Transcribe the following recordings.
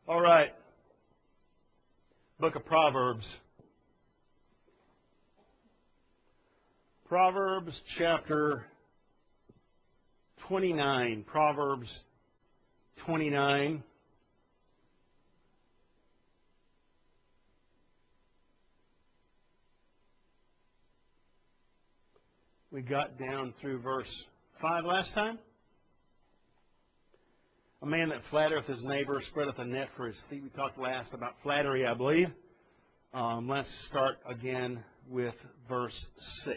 All right. Book of Proverbs. Proverbs chapter 29. Proverbs 29. We got down through verse 5 last time. A man that flattereth his neighbor spreadeth a net for his feet. We talked last about flattery, I believe. Let's start again with verse 6.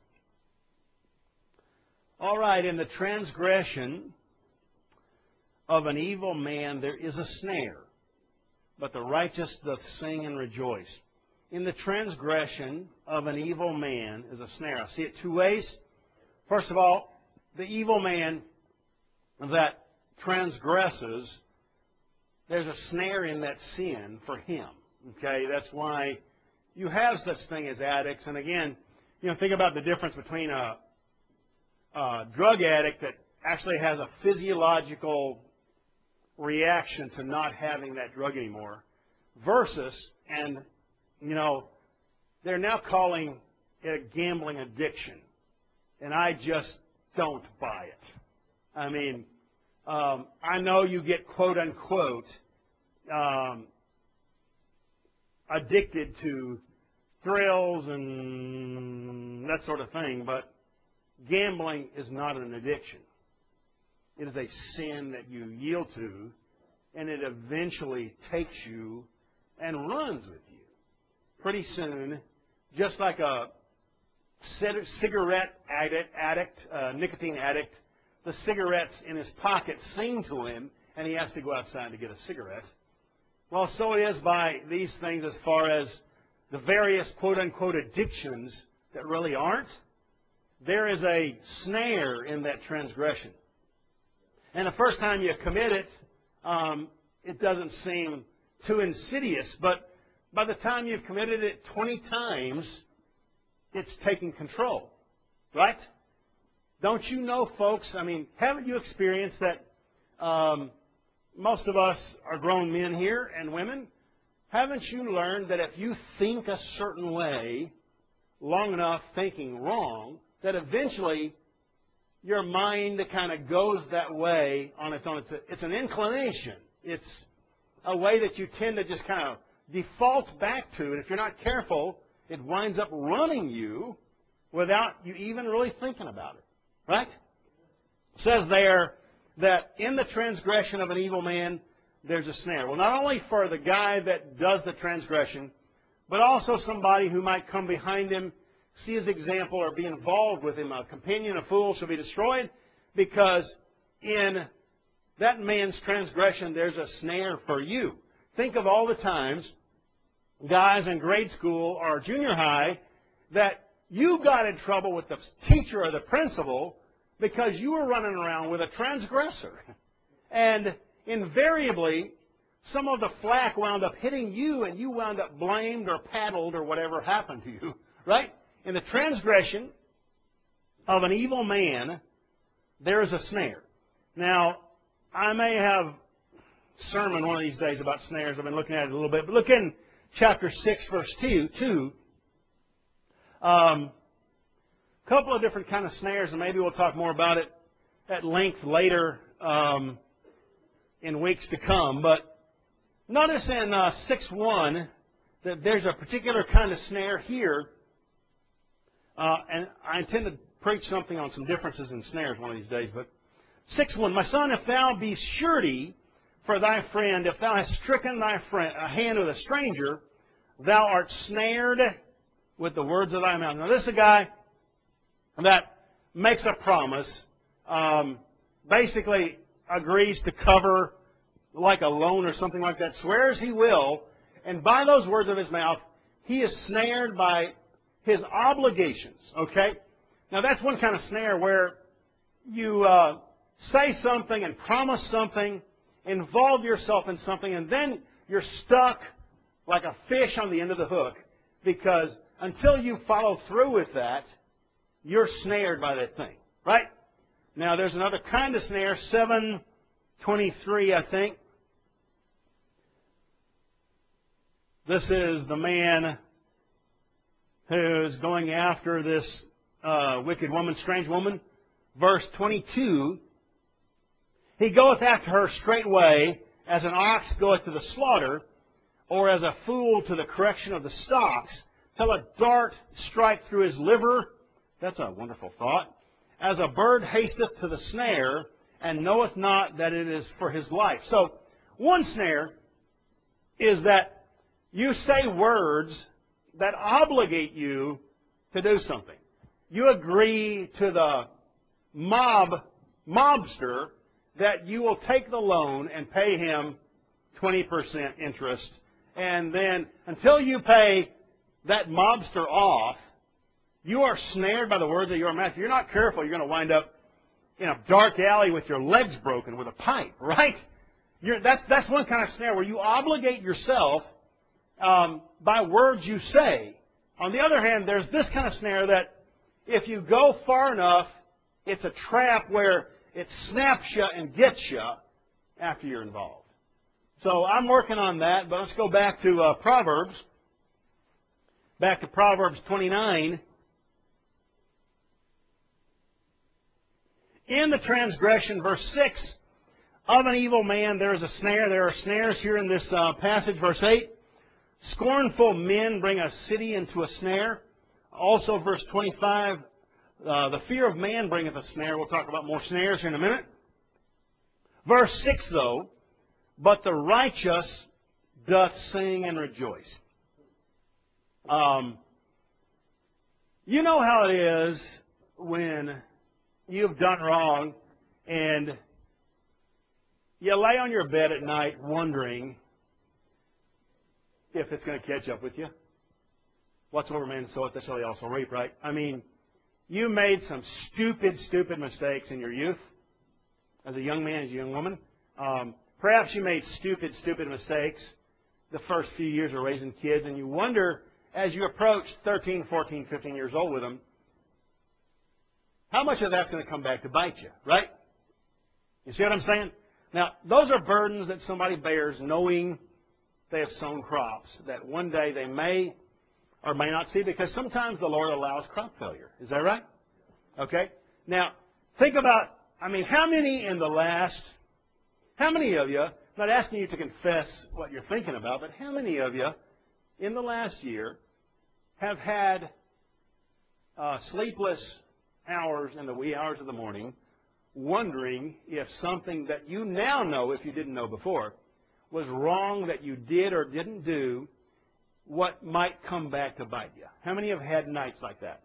All right, in the transgression of an evil man there is a snare, but the righteous doth sing and rejoice. In the transgression of an evil man is a snare. I see it two ways. First of all, the evil man that transgresses, there's a snare in that sin for him. Okay, that's why you have such thing as addicts. And again, think about the difference between a drug addict that actually has a physiological reaction to not having that drug anymore versus, and they're now calling it a gambling addiction. And I just don't buy it. I mean, I know you get quote unquote addicted to thrills and that sort of thing, but gambling is not an addiction. It is a sin that you yield to, and it eventually takes you and runs with you. Pretty soon, just like a cigarette addict, nicotine addict, the cigarettes in his pocket sing to him, and he has to go outside to get a cigarette. Well, so it is by these things as far as the various quote-unquote addictions that really aren't. There is a snare in that transgression. And the first time you commit it, it doesn't seem too insidious. But by the time you've committed it 20 times, it's taking control. Right? Don't you know, folks, haven't you experienced that most of us are grown men here and women? Haven't you learned that if you think a certain way long enough thinking wrong, that eventually your mind kind of goes that way on its own? It's an inclination. It's a way that you tend to just kind of default back to. And if you're not careful, it winds up running you without you even really thinking about it. Right? It says there that in the transgression of an evil man, there's a snare. Well, not only for the guy that does the transgression, but also somebody who might come behind him, see his example, or be involved with him. A companion of fools shall be destroyed, because in that man's transgression, there's a snare for you. Think of all the times, guys in grade school or junior high, that you got in trouble with the teacher or the principal because you were running around with a transgressor. And invariably, some of the flack wound up hitting you, and you wound up blamed or paddled or whatever happened to you. Right? In the transgression of an evil man, there is a snare. Now, I may have a sermon one of these days about snares. I've been looking at it a little bit. But look in chapter 6, verse 2. Couple of different kind of snares, and maybe we'll talk more about it at length later in weeks to come. But notice in 6:1 that there's a particular kind of snare here. And I intend to preach something on some differences in snares one of these days. But 6:1, my son, if thou be surety for thy friend, if thou hast stricken thy friend, a hand with a stranger, thou art snared with the words of thy mouth. Now, this is a guy that makes a promise, basically agrees to cover like a loan or something like that, swears he will, and by those words of his mouth, he is snared by his obligations. Okay? Now, that's one kind of snare where you say something and promise something, involve yourself in something, and then you're stuck like a fish on the end of the hook, because until you follow through with that, you're snared by that thing. Right? Now, there's another kind of snare, 7:23, I think. This is the man who is going after this wicked woman, strange woman. Verse 22, he goeth after her straightway, as an ox goeth to the slaughter, or as a fool to the correction of the stocks, till a dart strike through his liver. That's a wonderful thought. As a bird hasteth to the snare, and knoweth not that it is for his life. So, one snare is that you say words that obligate you to do something. You agree to the mobster that you will take the loan and pay him 20% interest. And then, until you pay that mobster off, you are snared by the words of your mouth. If you're not careful, you're going to wind up in a dark alley with your legs broken with a pipe, right? That's one kind of snare where you obligate yourself by words you say. On the other hand, there's this kind of snare that if you go far enough, it's a trap where it snaps you and gets you after you're involved. So I'm working on that, but let's go back to Proverbs. Back to Proverbs 29. In the transgression, verse 6, of an evil man there is a snare. There are snares here in this passage, verse 8. Scornful men bring a city into a snare. Also, verse 25, the fear of man bringeth a snare. We'll talk about more snares here in a minute. Verse 6, though, but the righteous doth sing and rejoice. You know how it is when you've done wrong and you lay on your bed at night wondering if it's going to catch up with you. Whatsoever man soweth, that shall he also reap, right? I mean, you made some stupid mistakes in your youth as a young man, as a young woman. Perhaps you made stupid mistakes the first few years of raising kids, and you wonder, as you approach 13, 14, 15 years old with them, how much of that's going to come back to bite you, right? You see what I'm saying? Now, those are burdens that somebody bears knowing they have sown crops that one day they may or may not see, because sometimes the Lord allows crop failure. Is that right? Okay. Now, think about, how many of you, I'm not asking you to confess what you're thinking about, but how many of you in the last year have had sleepless hours in the wee hours of the morning wondering if something that you now know, if you didn't know before, was wrong that you did or didn't do, what might come back to bite you? How many have had nights like that?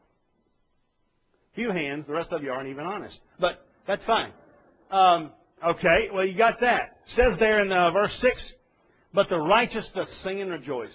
Few hands. The rest of you aren't even honest. But that's fine. Okay, well, you got that. It says there in verse 6, but the righteous doth sing and rejoice.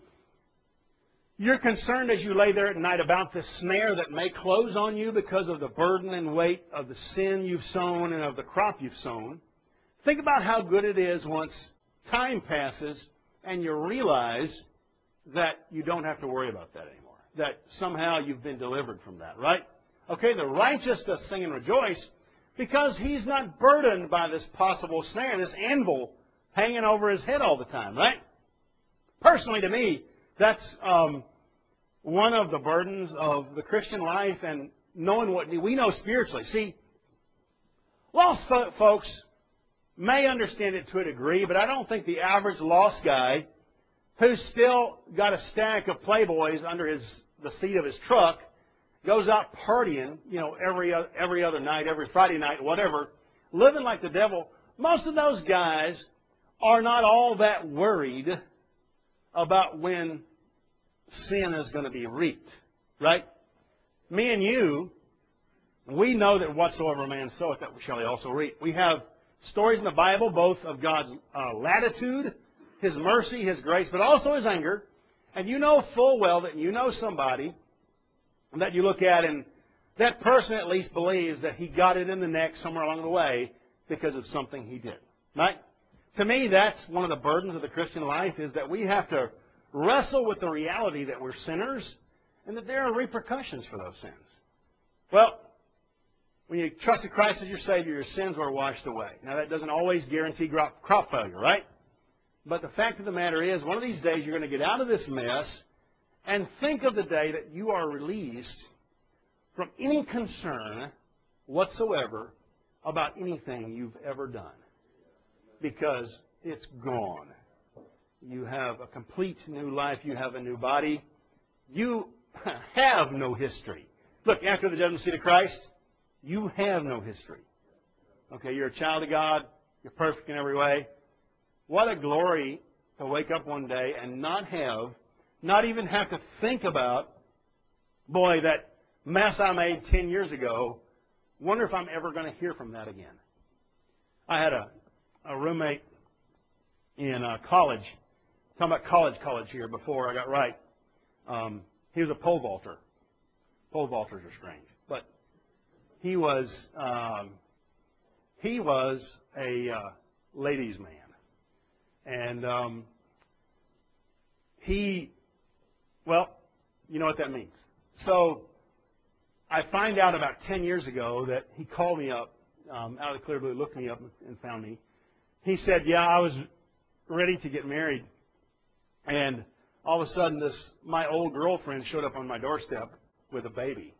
You're concerned as you lay there at night about this snare that may close on you because of the burden and weight of the sin you've sown and of the crop you've sown. Think about how good it is once time passes and you realize that you don't have to worry about that anymore. That somehow you've been delivered from that, right? Okay, the righteous doth sing and rejoice because he's not burdened by this possible snare, this anvil hanging over his head all the time, right? Personally, to me, that's one of the burdens of the Christian life and knowing what we know spiritually. See, lost folks may understand it to a degree, but I don't think the average lost guy who's still got a stack of Playboys under the seat of his truck goes out partying, every other night, every Friday night, whatever, living like the devil. Most of those guys are not all that worried about when sin is going to be reaped, right? Me and you, we know that whatsoever a man soweth, that shall he also reap. We have stories in the Bible, both of God's latitude, His mercy, His grace, but also His anger. And you know full well that you know somebody that you look at and that person at least believes that he got it in the neck somewhere along the way because of something he did, right? To me, that's one of the burdens of the Christian life, is that we have to wrestle with the reality that we're sinners and that there are repercussions for those sins. Well, when you trusted Christ as your Savior, your sins were washed away. Now, that doesn't always guarantee crop failure, right? But the fact of the matter is, one of these days you're going to get out of this mess and think of the day that you are released from any concern whatsoever about anything you've ever done. Because it's gone. You have a complete new life. You have a new body. You have no history. Look, after the judgment seat of Christ, you have no history. Okay, you're a child of God. You're perfect in every way. What a glory to wake up one day and not even have to think about, boy, that mess I made 10 years ago, wonder if I'm ever going to hear from that again. I had a roommate in college, talking about college here before I got right. He was a pole vaulter. Pole vaulters are strange. But he was a ladies' man. And well, you know what that means. So I find out about 10 years ago that he called me up, out of the clear blue, looked me up and found me. He said, yeah, I was ready to get married. And all of a sudden, my old girlfriend showed up on my doorstep with a baby.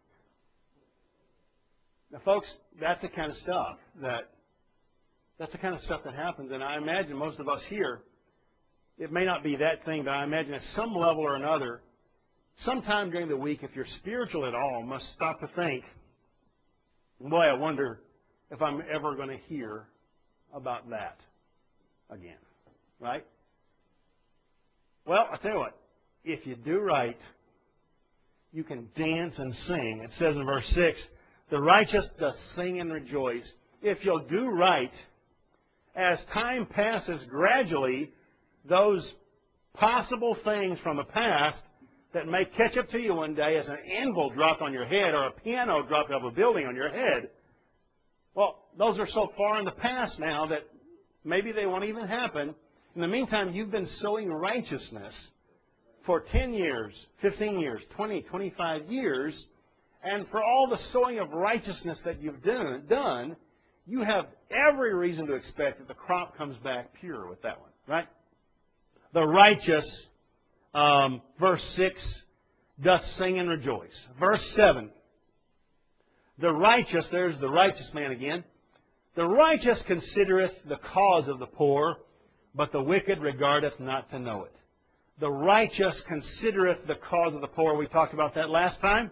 Now, folks, that's the kind of stuff that happens. And I imagine most of us here, it may not be that thing, but I imagine at some level or another, sometime during the week, if you're spiritual at all, must stop to think, boy, I wonder if I'm ever going to hear about that again. Right? Well, I'll tell you what. If you do right, you can dance and sing. It says in verse 6, the righteous doth sing and rejoice. If you'll do right, as time passes gradually, those possible things from the past that may catch up to you one day as an anvil dropped on your head or a piano dropped off a building on your head, well, those are so far in the past now that maybe they won't even happen. In the meantime, you've been sowing righteousness for 10 years, 15 years, 20, 25 years, and for all the sowing of righteousness that you've done, you have every reason to expect that the crop comes back pure with that one, right? The righteous, verse 6, doth sing and rejoice. Verse 7, the righteous, there's the righteous man again. The righteous considereth the cause of the poor, but the wicked regardeth not to know it. The righteous considereth the cause of the poor. We talked about that last time.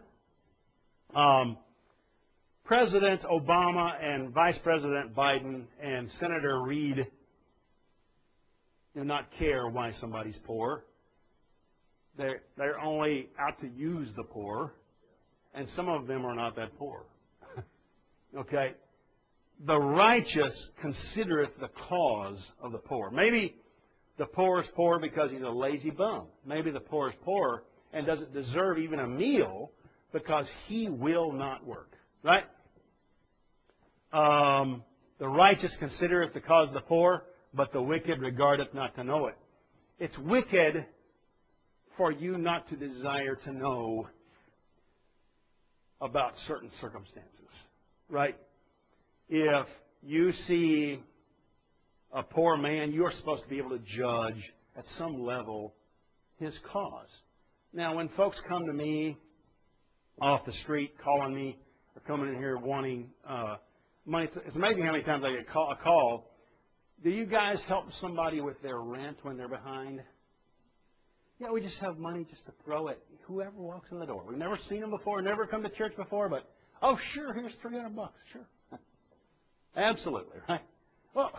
President Obama and Vice President Biden and Senator Reid do not care why somebody's poor. They're only out to use the poor, and some of them are not that poor. Okay? The righteous considereth the cause of the poor. Maybe the poor is poor because he's a lazy bum. Maybe the poor is poor and doesn't deserve even a meal because he will not work. Right? The righteous considereth the cause of the poor, but the wicked regardeth not to know it. It's wicked for you not to desire to know about certain circumstances. Right? If you see a poor man, you are supposed to be able to judge at some level his cause. Now, when folks come to me off the street calling me or coming in here wanting money, it's amazing how many times I get a call. Do you guys help somebody with their rent when they're behind? Yeah, we just have money just to throw at whoever walks in the door. We've never seen them before, never come to church before, but, oh, sure, here's $300. Sure. Absolutely, right? Well,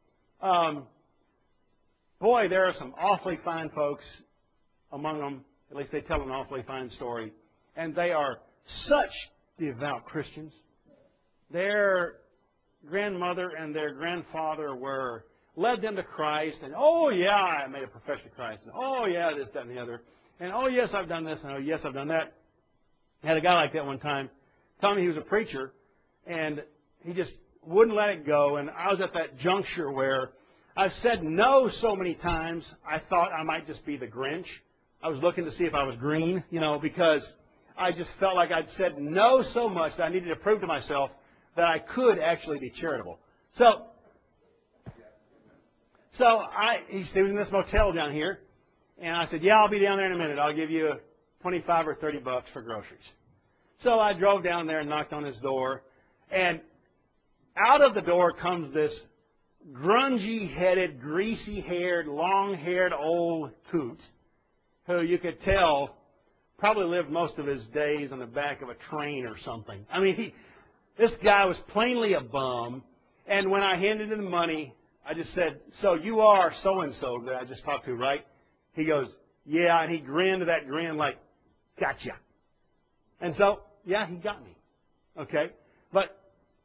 boy, there are some awfully fine folks among them. At least they tell an awfully fine story. And they are such devout Christians. Their grandmother and their grandfather led them to Christ. And, oh, yeah, I made a profession of Christ. And, oh, yeah, this, that, and the other. And, oh, yes, I've done this. And, oh, yes, I've done that. I had a guy like that one time tell me he was a preacher. And he just wouldn't let it go. And I was at that juncture where I've said no so many times, I thought I might just be the Grinch. I was looking to see if I was green, because I just felt like I'd said no so much that I needed to prove to myself that I could actually be charitable. So So he was in this motel down here, and I said, yeah, I'll be down there in a minute. I'll give you 25 or 30 bucks for groceries. So I drove down there and knocked on his door, and out of the door comes this grungy-headed, greasy-haired, long-haired old coot who you could tell probably lived most of his days on the back of a train or something. I mean, this guy was plainly a bum, and when I handed him the money, I just said, so you are so-and-so that I just talked to, right? He goes, yeah, and he grinned that grin like, gotcha. And so, yeah, he got me. Okay? But,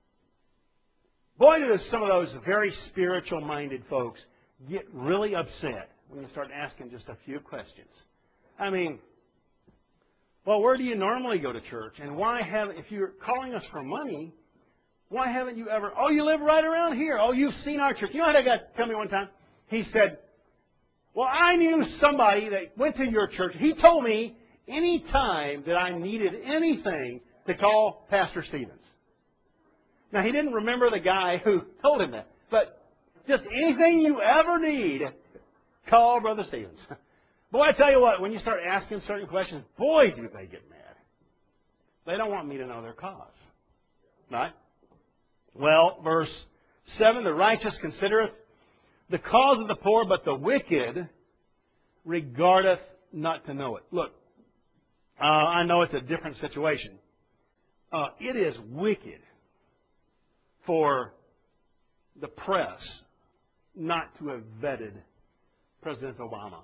boy, do some of those very spiritual-minded folks get really upset when you start asking just a few questions. I mean, well, where do you normally go to church? And if you're calling us for money, why haven't you ever, oh, you live right around here. Oh, you've seen our church. You know how that guy told me one time? He said, well, I knew somebody that went to your church. He told me any time that I needed anything to call Pastor Stevens. Now, he didn't remember the guy who told him that. But just anything you ever need, call Brother Stevens. Boy, I tell you what, when you start asking certain questions, boy, do they get mad. They don't want me to know their cause. Right? Well, verse 7, the righteous considereth the cause of the poor, but the wicked regardeth not to know it. Look, I know it's a different situation. It is wicked for the press not to have vetted President Obama.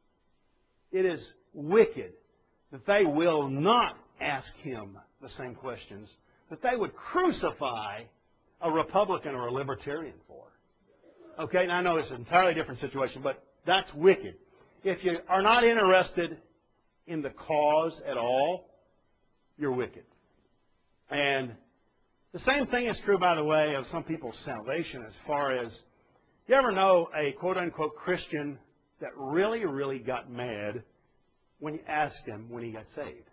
It is wicked that they will not ask him the same questions that they would crucify a Republican or a Libertarian for. Okay, now I know it's an entirely different situation, but that's wicked. If you are not interested in the cause at all, you're wicked. And the same thing is true, by the way, of some people's salvation as far as, you ever know a quote-unquote Christian that really, really got mad when you asked him when he got saved?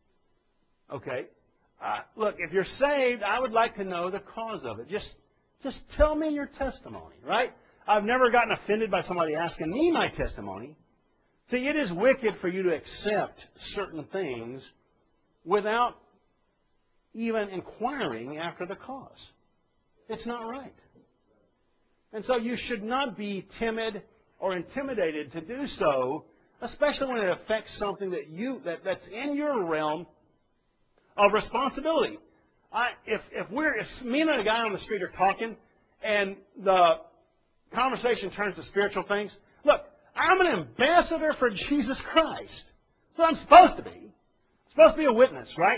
Okay? Look, if you're saved, I would like to know the cause of it. Just tell me your testimony, right? I've never gotten offended by somebody asking me my testimony. See, it is wicked for you to accept certain things without even inquiring after the cause. It's not right. And so you should not be timid or intimidated to do so, especially when it affects something that's in your realm of responsibility. If me and a guy on the street are talking and the conversation turns to spiritual things, look, I'm an ambassador for Jesus Christ. That's what I'm supposed to be. I'm supposed to be a witness, right?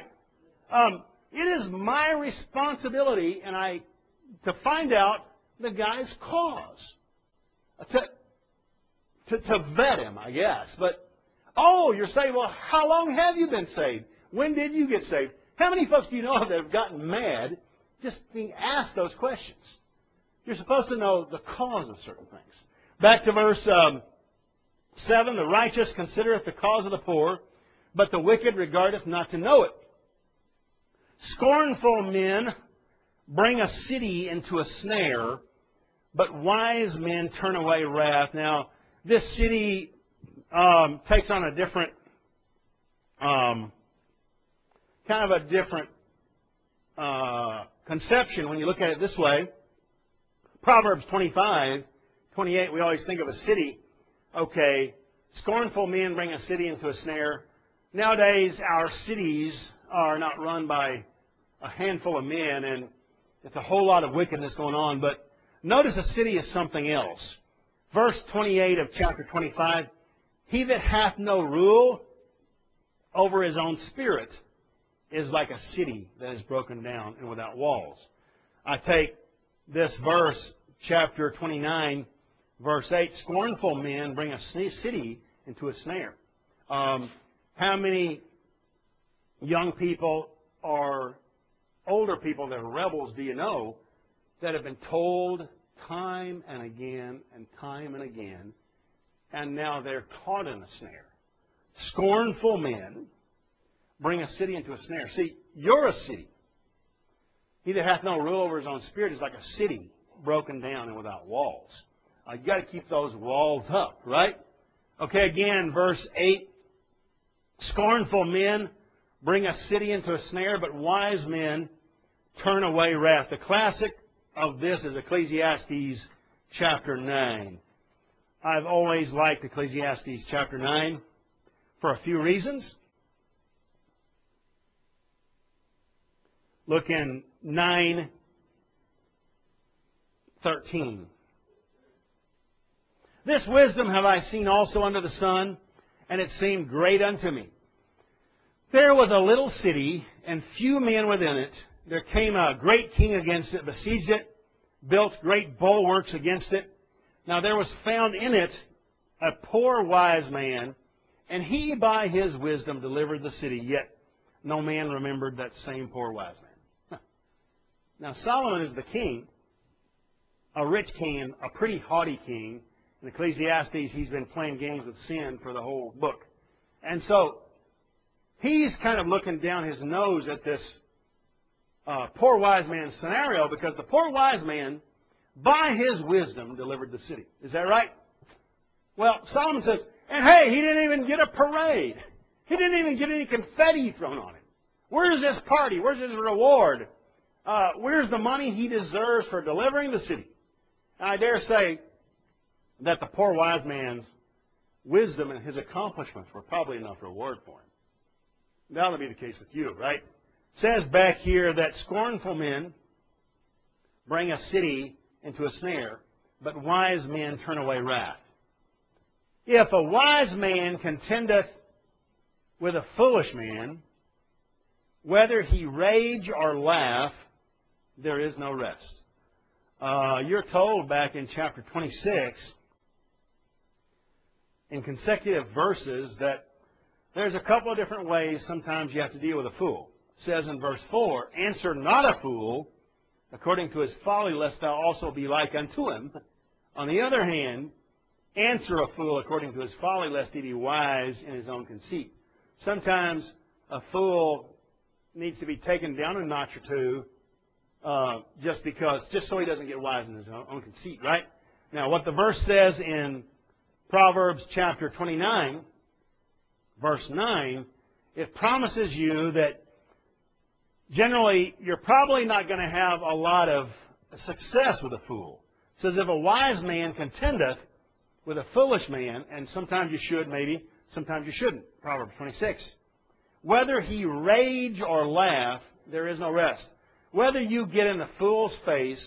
It is my responsibility to find out the guy's cause. To vet him, I guess. But, you're saying, well, how long have you been saved? When did you get saved? How many folks do you know that have gotten mad just being asked those questions? You're supposed to know the cause of certain things. Back to verse 7, the righteous considereth the cause of the poor, but the wicked regardeth not to know it. Scornful men bring a city into a snare, but wise men turn away wrath. Now, this city takes on a different, kind of a different conception when you look at it this way. Proverbs 25:28, we always think of a city. Okay, scornful men bring a city into a snare. Nowadays, our cities are not run by a handful of men, and it's a whole lot of wickedness going on. But notice a city is something else. Verse 28 of chapter 25, he that hath no rule over his own spirit is like a city that is broken down and without walls. I take this verse, chapter 29, verse 8, scornful men bring a city into a snare. How many young people or older people that are rebels do you know that have been told time and again, and now they're caught in a snare? Scornful men bring a city into a snare. See, you're a city. He that hath no rule over his own spirit is like a city broken down and without walls. You got to keep those walls up, right? Okay, again, verse 8. Scornful men bring a city into a snare, but wise men turn away wrath. The classic of this is Ecclesiastes chapter 9. I've always liked Ecclesiastes chapter 9 for a few reasons. Look in 9:13. This wisdom have I seen also under the sun, and it seemed great unto me. There was a little city, and few men within it. There came a great king against it, besieged it, built great bulwarks against it. Now there was found in it a poor wise man, and he by his wisdom delivered the city, yet no man remembered that same poor wise man. Now Solomon is the king, a rich king, a pretty haughty king. In Ecclesiastes, he's been playing games with sin for the whole book. And so he's kind of looking down his nose at this poor wise man scenario, because the poor wise man, by his wisdom, delivered the city. Is that right? Well, Solomon says, and hey, he didn't even get a parade. He didn't even get any confetti thrown on him. Where's his party? Where's his reward? Where's the money he deserves for delivering the city? And I dare say that the poor wise man's wisdom and his accomplishments were probably enough reward for him. That'll be the case with you, right? It says back here that scornful men bring a city into a snare, but wise men turn away wrath. If a wise man contendeth with a foolish man, whether he rage or laugh, there is no rest. You're told back in chapter 26, in consecutive verses, that there's a couple of different ways sometimes you have to deal with a fool. It says in verse 4, answer not a fool according to his folly, lest thou also be like unto him. On the other hand, answer a fool according to his folly, lest he be wise in his own conceit. Sometimes a fool needs to be taken down a notch or two, just so he doesn't get wise in his own conceit, right? Now, what the verse says in Proverbs chapter 29, verse 9, it promises you that generally you're probably not going to have a lot of success with a fool. It says, if a wise man contendeth with a foolish man, and sometimes you should maybe, sometimes you shouldn't. Proverbs 26. Whether he rage or laugh, there is no rest. Whether you get in the fool's face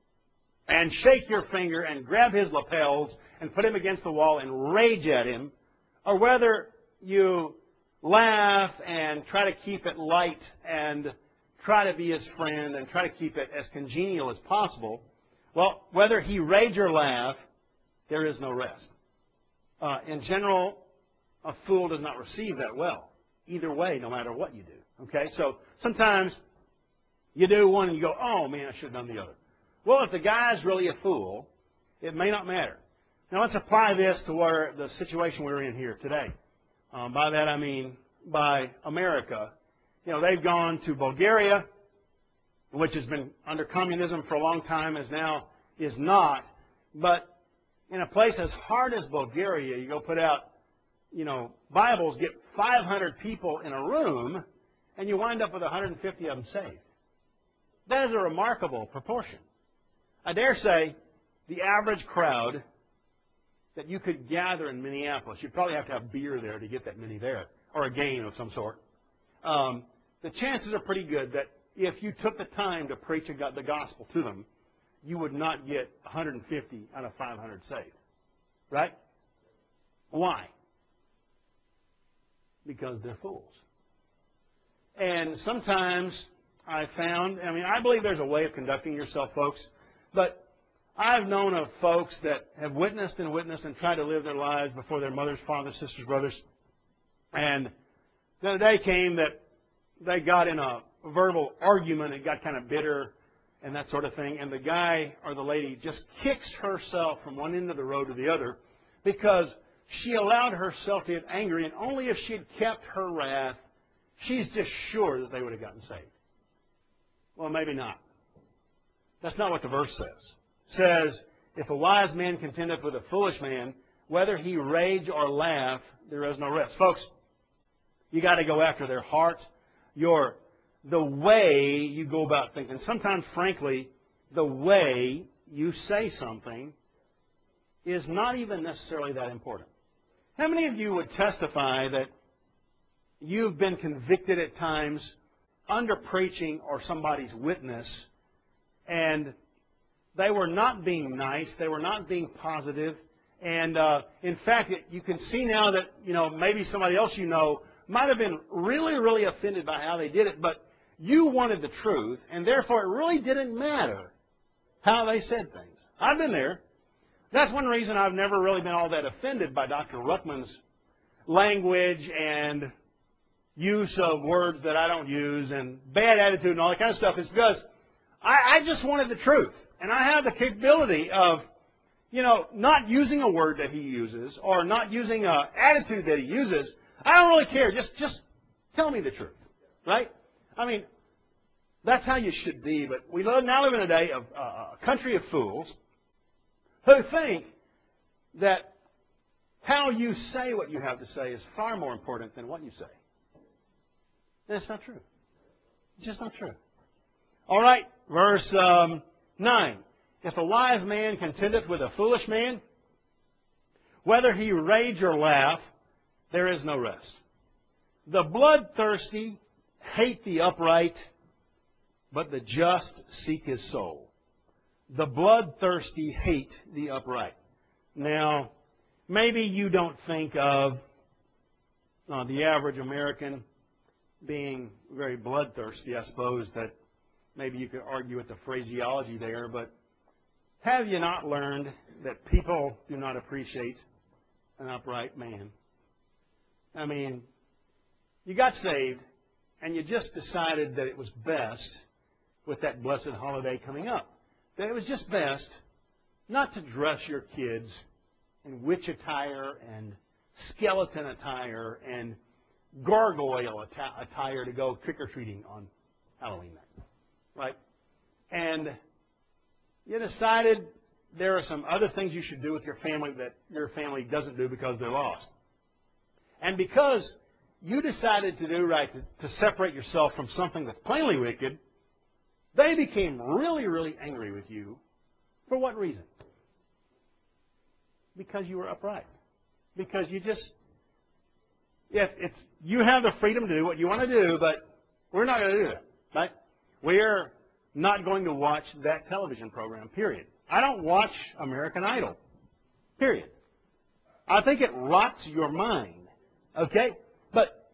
and shake your finger and grab his lapels and put him against the wall and rage at him, or whether you laugh and try to keep it light and try to be his friend and try to keep it as congenial as possible, well, whether he rage or laugh, there is no rest. In general, a fool does not receive that well. Either way, no matter what you do. Okay? So sometimes you do one and you go, oh man, I should have done the other. Well, if the guy's really a fool, it may not matter. Now let's apply this to where the situation we're in here today. By that I mean by America. You know, they've gone to Bulgaria, which has been under communism for a long time, is now is not. But in a place as hard as Bulgaria, you go put out, Bibles, get 500 people in a room, and you wind up with 150 of them saved. That is a remarkable proportion. I dare say the average crowd that you could gather in Minneapolis, you'd probably have to have beer there to get that many there, or a game of some sort. The chances are pretty good that if you took the time to preach the gospel to them, you would not get 150 out of 500 saved. Right? Why? Because they're fools. And sometimes I believe there's a way of conducting yourself, folks, but I've known of folks that have witnessed and tried to live their lives before their mothers, fathers, sisters, brothers. And then a day came that they got in a verbal argument and got kind of bitter and that sort of thing. And the guy or the lady just kicks herself from one end of the road to the other because she allowed herself to get angry. And only if she had kept her wrath, she's just sure that they would have gotten saved. Well, maybe not. That's not what the verse says. It says, If a wise man contendeth with a foolish man, whether he rage or laugh, there is no rest. Folks, you got to go after their heart, the way you go about thinking. Sometimes, frankly, the way you say something is not even necessarily that important. How many of you would testify that you've been convicted at times under preaching or somebody's witness, and they were not being nice, they were not being positive, and in fact, you can see now that maybe somebody else might have been really, really offended by how they did it, but you wanted the truth, and therefore it really didn't matter how they said things. I've been there. That's one reason I've never really been all that offended by Dr. Ruckman's language and use of words that I don't use and bad attitude and all that kind of stuff. Is because I just wanted the truth. And I have the capability of, not using a word that he uses or not using an attitude that he uses. I don't really care. Just tell me the truth. Right? I mean, that's how you should be. But we now live in a day of a country of fools who think that how you say what you have to say is far more important than what you say. That's not true. It's just not true. All right, verse 9. If a wise man contendeth with a foolish man, whether he rage or laugh, there is no rest. The bloodthirsty hate the upright, but the just seek his soul. The bloodthirsty hate the upright. Now, maybe you don't think of the average American being very bloodthirsty. I suppose that maybe you could argue with the phraseology there, but have you not learned that people do not appreciate an upright man? I mean, you got saved, and you just decided that it was best, with that blessed holiday coming up, that it was just best not to dress your kids in witch attire and skeleton attire and gargoyle attire to go trick-or-treating on Halloween night. Right? And you decided there are some other things you should do with your family that your family doesn't do because they're lost. And because you decided to do right, to separate yourself from something that's plainly wicked, they became really, really angry with you. For what reason? Because you were upright. Because you just, you have the freedom to do what you want to do, but we're not going to do that. Right? We're not going to watch that television program, period. I don't watch American Idol, period. I think it rots your mind, okay? But,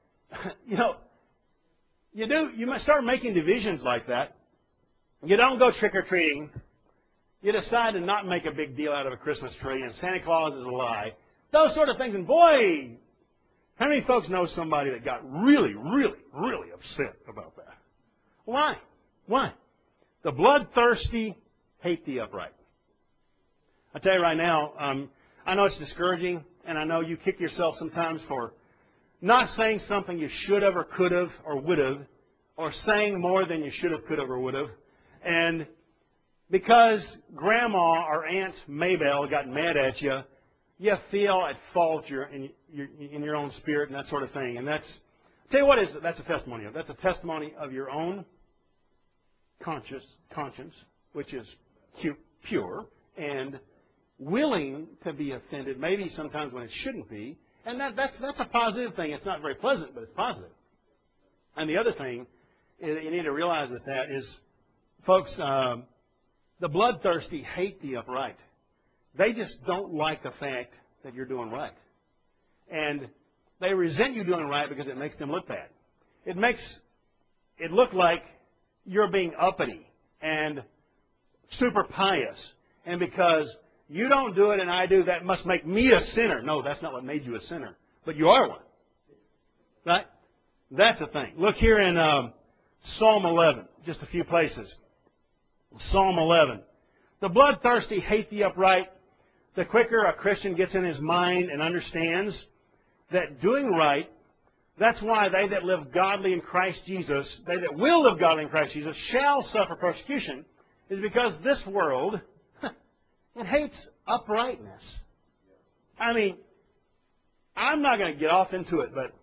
you must start making divisions like that. You don't go trick-or-treating. You decide to not make a big deal out of a Christmas tree, and Santa Claus is a lie. Those sort of things. And boy, how many folks know somebody that got really, really, really upset about that? Why? Why? The bloodthirsty hate the upright. I tell you right now, I know it's discouraging, and I know you kick yourself sometimes for not saying something you should have or could have or would have, or saying more than you should have, could have, or would have. And because Grandma or Aunt Maybelle got mad at you, you feel at fault in your own spirit and that sort of thing. And that's, I'll tell you what that's a testimony of. That's a testimony of your own conscience, which is pure and willing to be offended, maybe sometimes when it shouldn't be. And that's a positive thing. It's not very pleasant, but it's positive. And the other thing you need to realize with that is, folks, the bloodthirsty hate the upright. They just don't like the fact that you're doing right. And they resent you doing right because it makes them look bad. It makes it look like you're being uppity and super pious. And because you don't do it and I do, that must make me a sinner. No, that's not what made you a sinner. But you are one. Right? That's the thing. Look here in Psalm 11, just a few places. Psalm 11. The bloodthirsty hate the upright. The quicker a Christian gets in his mind and understands that doing right, that's why they that live godly in Christ Jesus, they that will live godly in Christ Jesus, shall suffer persecution, is because this world It hates uprightness. I mean, I'm not going to get off into it, but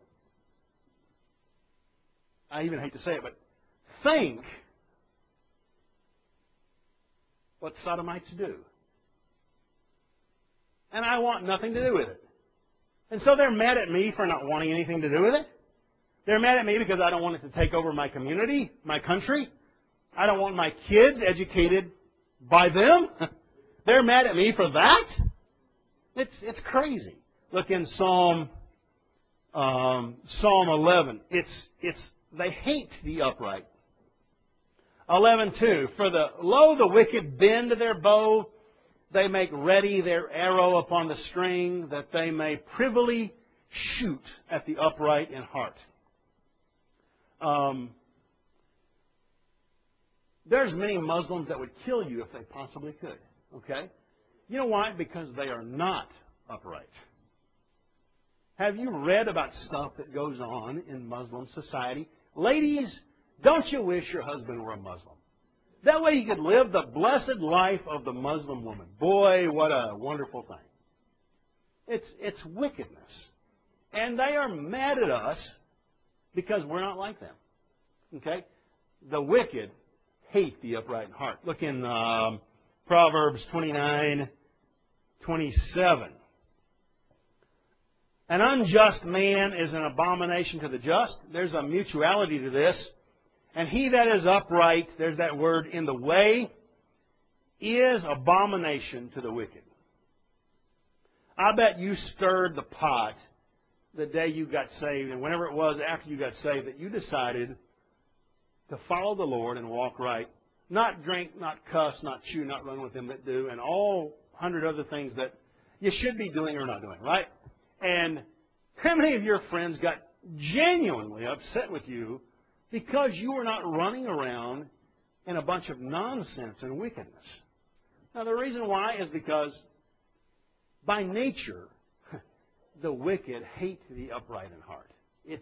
I even hate to say it, but think what sodomites do. And I want nothing to do with it. And so they're mad at me for not wanting anything to do with it. They're mad at me because I don't want it to take over my community, my country. I don't want my kids educated by them. They're mad at me for that. It's crazy. Look in Psalm 11. They hate the upright. 11:2. For the wicked bend their bow, they make ready their arrow upon the string, that they may privily shoot at the upright in heart. There's many Muslims that would kill you if they possibly could. Okay? You know why? Because they are not upright. Have you read about stuff that goes on in Muslim society? Ladies, don't you wish your husband were a Muslim? That way you could live the blessed life of the Muslim woman. Boy, what a wonderful thing. It's wickedness. And they are mad at us because we're not like them. Okay? The wicked hate the upright in heart. Look in Proverbs 29:27. An unjust man is an abomination to the just. There's a mutuality to this. And he that is upright, there's that word, in the way, is abomination to the wicked. I bet you stirred the pot the day you got saved, and whenever it was after you got saved, that you decided to follow the Lord and walk right. Not drink, not cuss, not chew, not run with them that do, and all 100 other things that you should be doing or not doing, right? And how many of your friends got genuinely upset with you because you were not running around in a bunch of nonsense and wickedness? Now, the reason why is because by nature, the wicked hate the upright in heart. It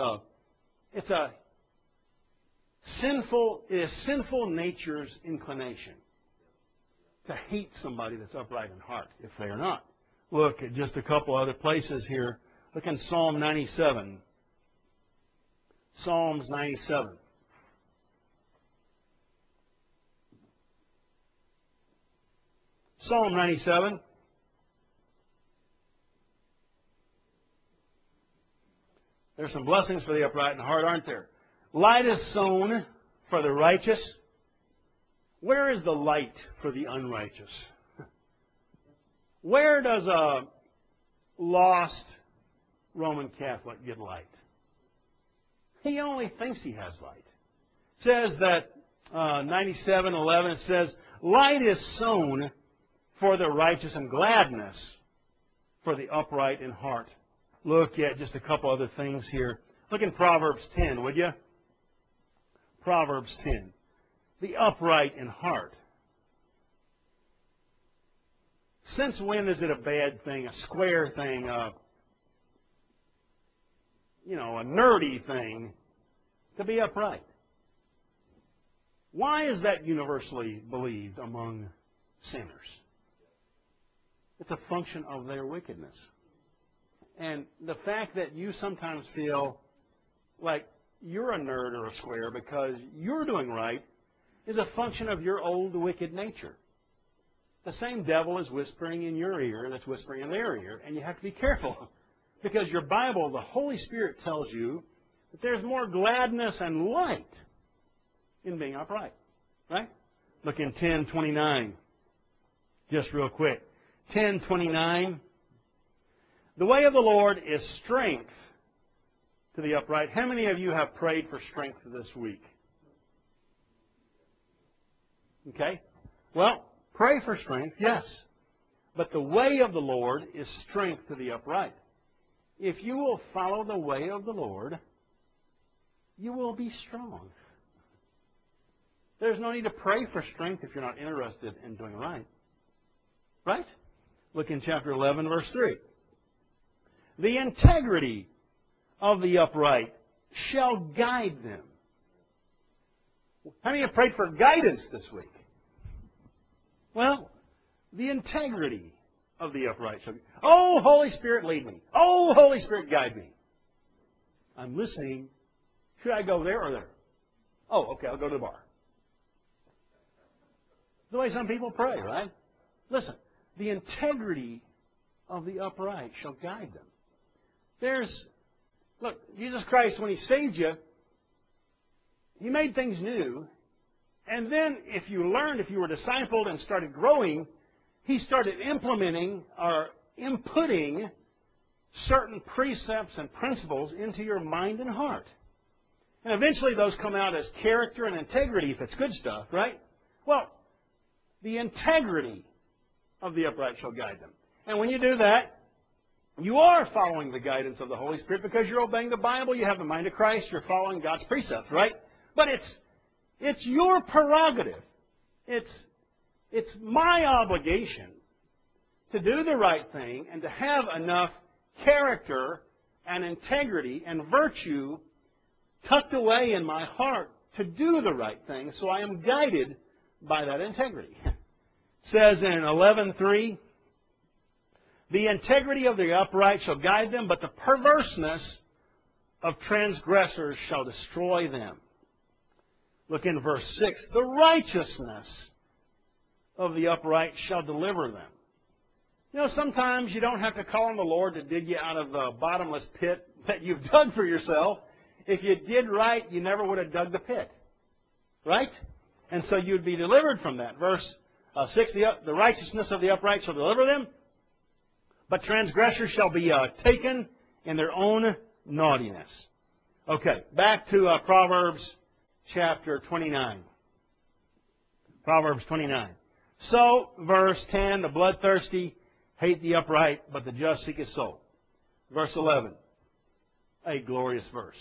is sinful nature's inclination to hate somebody that's upright in heart if they are not. Look at just a couple other places here. Look in Psalm 97. Psalms 97. Psalm 97. There's some blessings for the upright in heart, aren't there? Light is sown for the righteous. Where is the light for the unrighteous? Where does a lost Roman Catholic get light? He only thinks he has light. It says that 97:11, it says, light is sown for the righteous and gladness for the upright in heart. Look at just a couple other things here. Look in Proverbs 10, would you? Proverbs 10. The upright in heart. Since when is it a bad thing, a square thing, a nerdy thing to be upright? Why is that universally believed among sinners? It's a function of their wickedness. And the fact that you sometimes feel like you're a nerd or a square because you're doing right is a function of your old wicked nature. The same devil is whispering in your ear that's whispering in their ear, and you have to be careful because your Bible, the Holy Spirit tells you that there's more gladness and light in being upright. Right? Look in 10:29. Just real quick. 10:29. The way of the Lord is strength to the upright. How many of you have prayed for strength this week? Okay? Well, pray for strength, yes. But the way of the Lord is strength to the upright. If you will follow the way of the Lord, you will be strong. There's no need to pray for strength if you're not interested in doing right. Right? Look in chapter 11, verse 3. The integrity of the upright shall guide them. How many have prayed for guidance this week? Well, The integrity of the upright shall... Oh, Holy Spirit, lead me. Oh, Holy Spirit, guide me. I'm listening. Should I go there or there? Oh, okay, I'll go to the bar. The way some people pray, right? Listen, the integrity of the upright shall guide them. Look, Jesus Christ, when He saved you, He made things new. And then if you were discipled and started growing, He started implementing or inputting certain precepts and principles into your mind and heart. And eventually those come out as character and integrity if it's good stuff, right? Well, the integrity of the upright shall guide them. And when you do that, you are following the guidance of the Holy Spirit because you're obeying the Bible, you have the mind of Christ, you're following God's precepts, right? But it's your prerogative. It's my obligation to do the right thing and to have enough character and integrity and virtue tucked away in my heart to do the right thing, so I am guided by that integrity. It says in 11:3, the integrity of the upright shall guide them, but the perverseness of transgressors shall destroy them. Look in verse 6. The righteousness of the upright shall deliver them. You know, sometimes you don't have to call on the Lord to dig you out of the bottomless pit that you've dug for yourself. If you did right, you never would have dug the pit. Right? And so you'd be delivered from that. Verse 6, the righteousness of the upright shall deliver them, but transgressors shall be taken in their own naughtiness. Okay, back to Proverbs chapter 29. Proverbs 29. So, verse 10, the bloodthirsty hate the upright, but the just seek his soul. Verse 11, a glorious verse.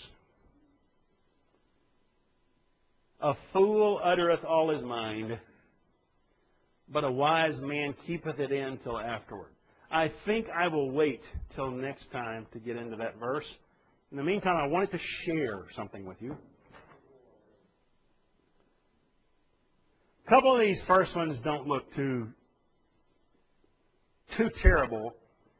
A fool uttereth all his mind, but a wise man keepeth it in till afterward. I think I will wait till next time to get into that verse. In the meantime, I wanted to share something with you. A couple of these first ones don't look too terrible.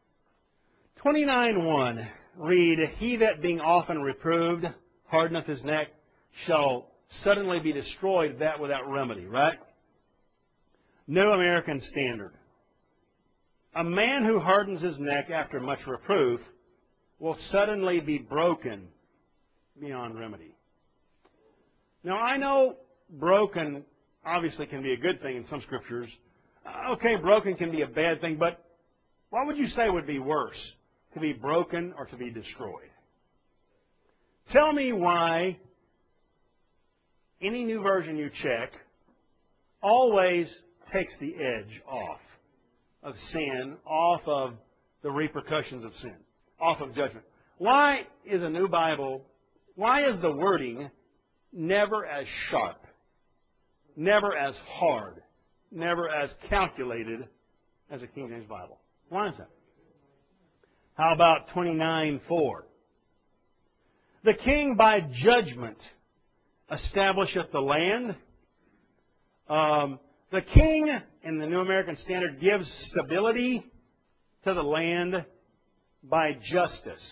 29:1, read, he that being often reproved hardeneth his neck shall suddenly be destroyed, that without remedy, right? New American Standard. A man who hardens his neck after much reproof will suddenly be broken beyond remedy. Now, I know broken obviously can be a good thing in some scriptures. Okay, broken can be a bad thing, but what would you say would be worse? To be broken or to be destroyed? Tell me why any new version you check always takes the edge off of sin, off of the repercussions of sin, off of judgment. Why is a new Bible, why is the wording never as sharp, never as hard, never as calculated as a King James Bible? Why is that? How about 29:4? The king by judgment establisheth the land. The king, in the New American Standard, gives stability to the land by justice.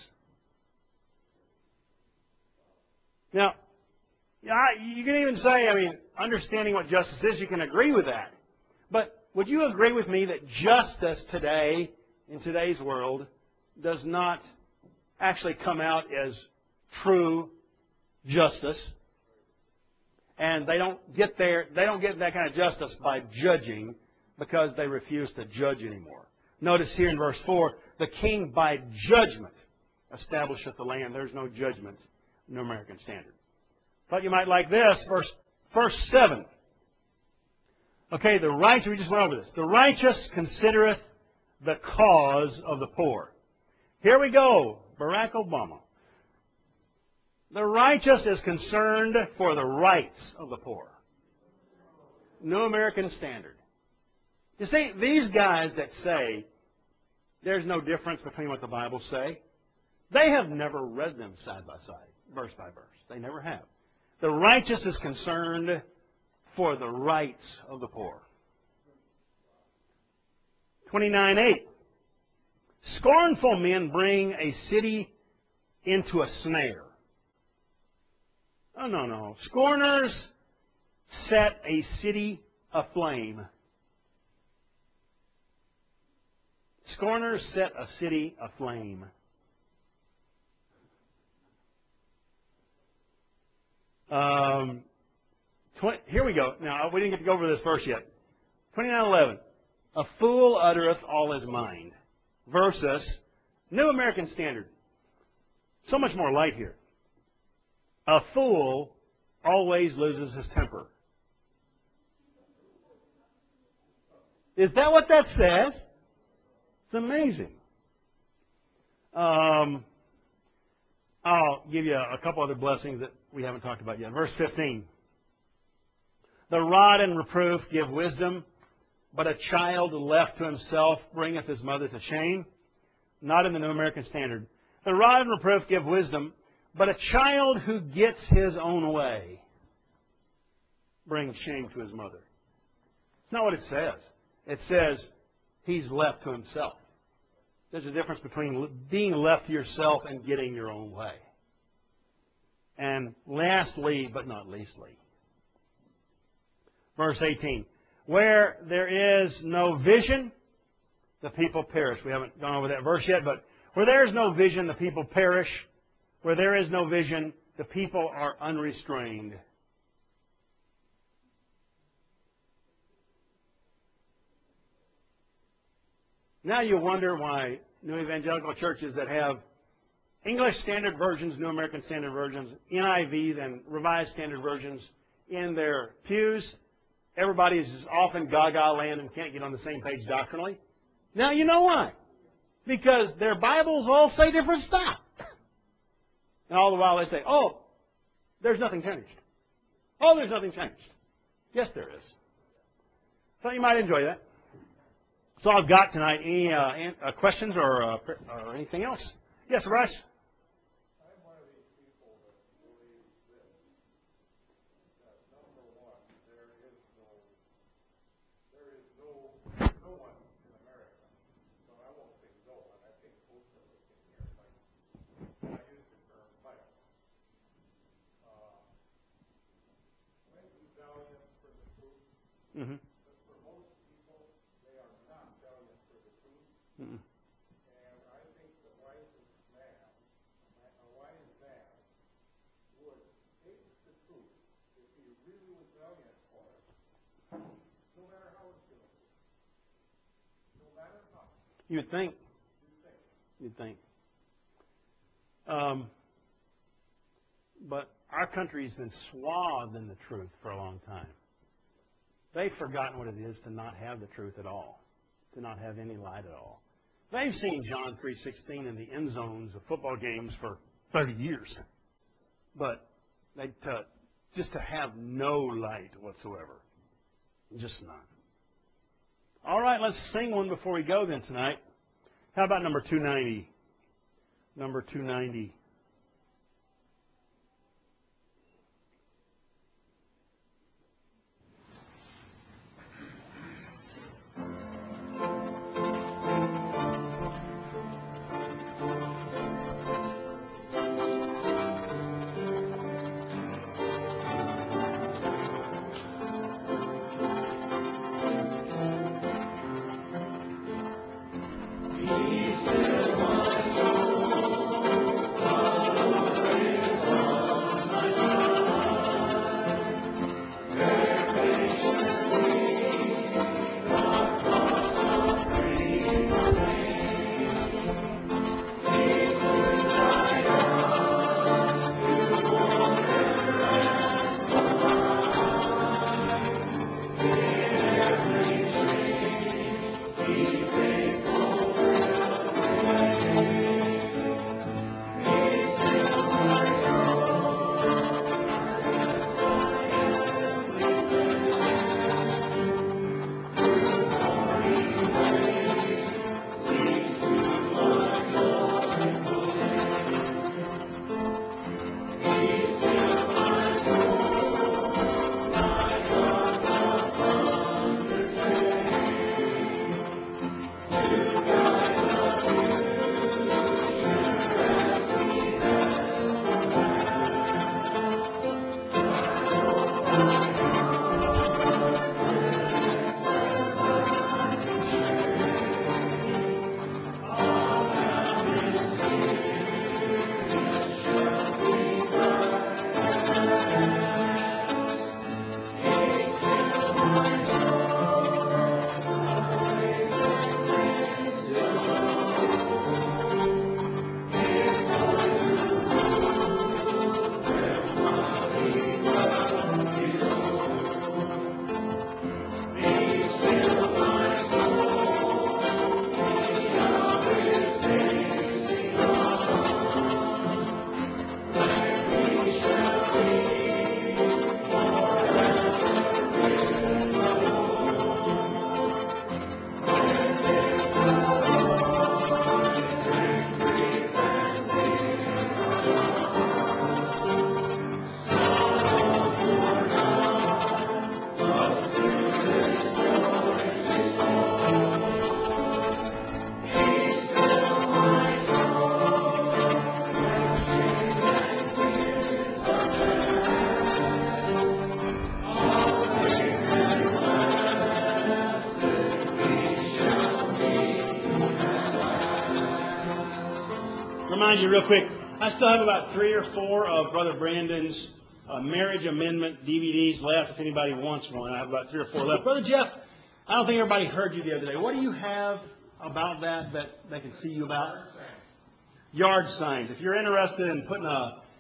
Now, you can even say, understanding what justice is, you can agree with that. But would you agree with me that justice today, in today's world, does not actually come out as true justice? And they don't get that kind of justice by judging because they refuse to judge anymore. Notice here in verse 4, the king by judgment establisheth the land. There's no judgment in the American Standard. Thought you might like this, verse 7. Okay, the righteous, we just went over this. The righteous considereth the cause of the poor. Here we go, Barack Obama. The righteous is concerned for the rights of the poor. New American Standard. You see, these guys that say there's no difference between what the Bible say, they have never read them side by side, verse by verse. They never have. The righteous is concerned for the rights of the poor. 29:8. Scornful men bring a city into a snare. Oh, no, no. Scorners set a city aflame. Scorners set a city aflame. Here we go. Now, we didn't get to go over this verse yet. 29:11. A fool uttereth all his mind. Versus New American Standard. So much more light here. A fool always loses his temper. Is that what that says? It's amazing. I'll give you a couple other blessings that we haven't talked about yet. Verse 15. The rod and reproof give wisdom, but a child left to himself bringeth his mother to shame. Not in the New American Standard. The rod and reproof give wisdom, but a child who gets his own way brings shame to his mother. It's not what it says. It says he's left to himself. There's a difference between being left to yourself and getting your own way. And lastly, but not leastly, verse 18. Where there is no vision, the people perish. We haven't gone over that verse yet, but where there is no vision, the people perish. Where there is no vision, the people are unrestrained. Now you wonder why New Evangelical churches that have English Standard Versions, New American Standard Versions, NIVs, and Revised Standard Versions in their pews, everybody's off in gaga land and can't get on the same page doctrinally. Now you know why. Because their Bibles all say different stuff. And all the while they say, oh, there's nothing changed. Oh, there's nothing changed. Yes, there is. So you might enjoy that. That's all I've got tonight. Any questions or anything else? Yes, Russ? I'm one of these people that believes that number one, there is no one in America. So I won't say no one. I think most of us in here might. I use the term might. Might be valiant for the truth. Mm-hmm. But for most people, they are not valiant for the truth. Mm-hmm. And I think the wisest man, a wise man, would take the truth if he really was valiant for it, no matter how it's going to be. No matter how. You'd think. You think. But our country's been swathed in the truth for a long time. They've forgotten what it is to not have the truth at all, to not have any light at all. They've seen John 3:16 in the end zones of football games for 30 years. But just to have no light whatsoever. Just none. All right, let's sing one before we go then tonight. How about number 290? Number 290. remind you real quick, I still have about 3 or 4 of Brother Brandon's marriage amendment DVDs left. If anybody wants one, I have about 3 or 4 left. Brother Jeff, I don't think everybody heard you the other day. What do you have about that they can see you about? Yard signs. If you're interested in putting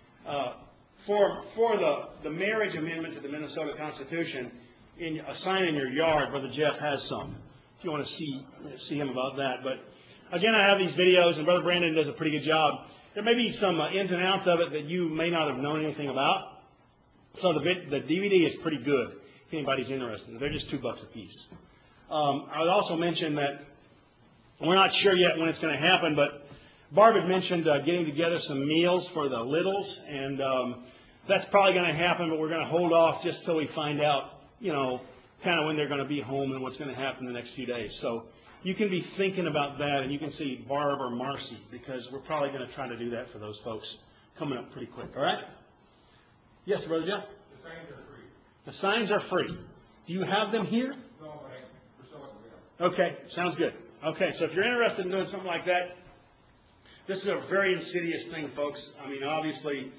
for the marriage amendment to the Minnesota Constitution, a sign in your yard, Brother Jeff has some. If you want to see him about that. But again, I have these videos, and Brother Brandon does a pretty good job. There may be some ins and outs of it that you may not have known anything about. So the DVD is pretty good if anybody's interested. They're just $2 a piece. I would also mention that we're not sure yet when it's going to happen, but Barb had mentioned getting together some meals for the littles, and that's probably going to happen, but we're going to hold off just till we find out, kind of when they're going to be home and what's going to happen in the next few days. So you can be thinking about that, and you can see Barb or Marcy, because we're probably going to try to do that for those folks coming up pretty quick. All right? Yes, Brother Jeff? The signs are free. The signs are free. Do you have them here? No, but we're selling them. Okay, sounds good. Okay, so if you're interested in doing something like that, this is a very insidious thing, folks. I mean, obviously,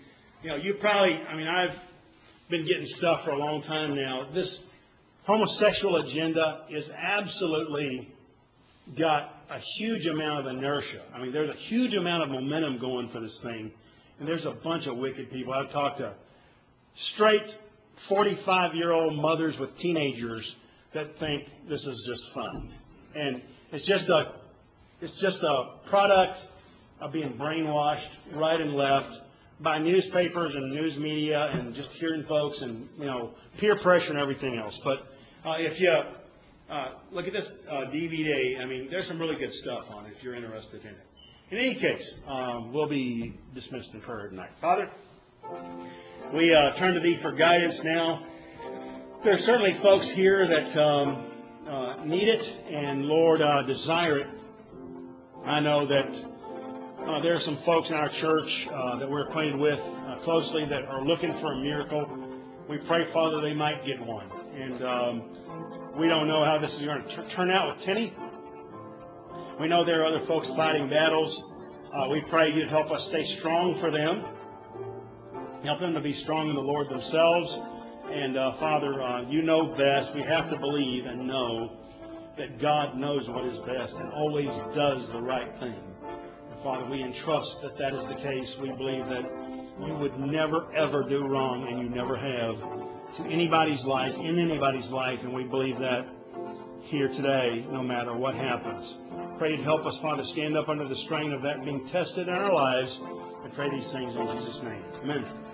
I've been getting stuff for a long time now. This homosexual agenda is absolutely got a huge amount of inertia. I mean, there's a huge amount of momentum going for this thing, and there's a bunch of wicked people. I've talked to straight 45-year-old mothers with teenagers that think this is just fun, and it's just a product of being brainwashed right and left by newspapers and news media and just hearing folks and peer pressure and everything else. But if you look at this DVD, I mean, there's some really good stuff on it if you're interested in it. In any case, we'll be dismissed in prayer tonight. Father, we turn to Thee for guidance now. There are certainly folks here that need it and, Lord, desire it. I know that there are some folks in our church that we're acquainted with closely that are looking for a miracle. We pray, Father, they might get one. And we don't know how this is going to turn out with Tenny. We know there are other folks fighting battles. We pray You'd help us stay strong for them. Help them to be strong in the Lord themselves. And Father, You know best. We have to believe and know that God knows what is best and always does the right thing. And Father, we entrust that that is the case. We believe that You would never, ever do wrong, and You never have, to anybody's life, in anybody's life. And we believe that here today, no matter what happens. Pray You'd help us, Father, stand up under the strain of that being tested in our lives. I pray these things in Jesus' name. Amen.